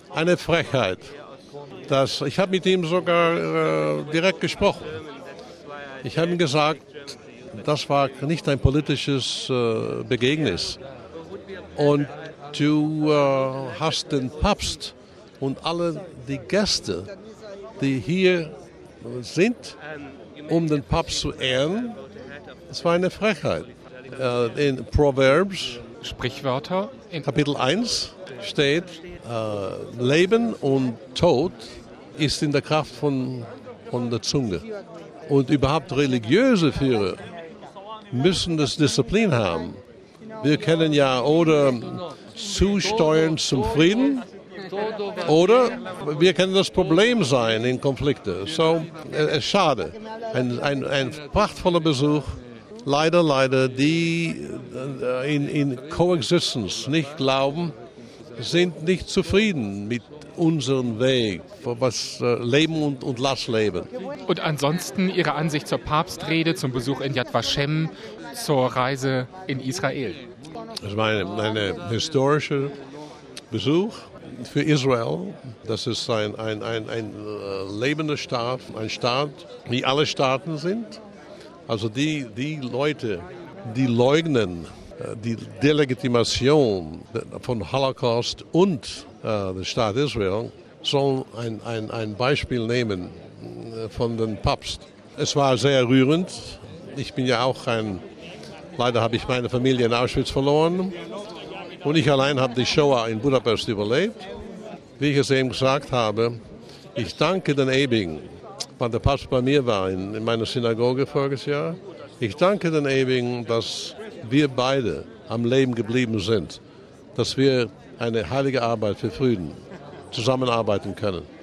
eine Frechheit. Ich habe mit ihm sogar direkt gesprochen. Ich habe ihm gesagt, das war nicht ein politisches Begegnis. Und du hast den Papst und alle die Gäste, die hier sind, um den Papst zu ehren, das war eine Frechheit. In Proverbs, Sprichwörter, in Kapitel 1 steht, Leben und Tod ist in der Kraft von der Zunge. Und überhaupt religiöse Führer müssen das Disziplin haben. Wir können ja oder zusteuern zum Frieden oder wir können das Problem sein in Konflikten. So, es ist schade. Ein prachtvoller Besuch. Leider, die in Coexistenz nicht glauben, sind nicht zufrieden mit unserem Weg, was Leben und Lass leben. Und ansonsten Ihre Ansicht zur Papstrede, zum Besuch in Yad Vashem, zur Reise in Israel? Es war ein historischer Besuch für Israel. Das ist ein lebender Staat, ein Staat, wie alle Staaten sind. Also die Leute, die leugnen die Delegitimation von Holocaust und der Staat Israel, sollen ein Beispiel nehmen von dem Papst. Es war sehr rührend. Ich bin ja auch leider habe ich meine Familie in Auschwitz verloren. Und ich allein habe die Shoah in Budapest überlebt. Wie ich es eben gesagt habe, ich danke den Ewigen, weil der Papst bei mir war in meiner Synagoge voriges Jahr. Ich danke den Ewigen, dass wir beide am Leben geblieben sind, dass wir eine heilige Arbeit für Frieden zusammenarbeiten können.